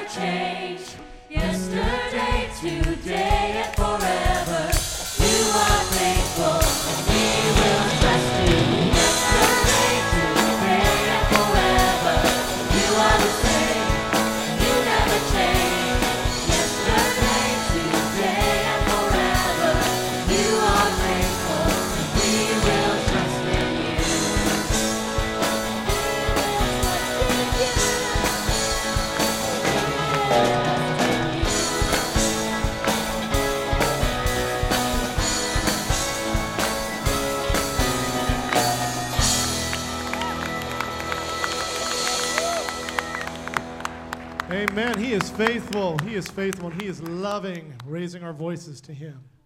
change. Yesterday, today, and forever. You are faithful, we will trust you. Yesterday, today, and forever. You are the same, you never change. Yesterday, today, and forever. You are faithful, we will trust in you. Amen. He is faithful. He is faithful, and He is loving, raising our voices to Him.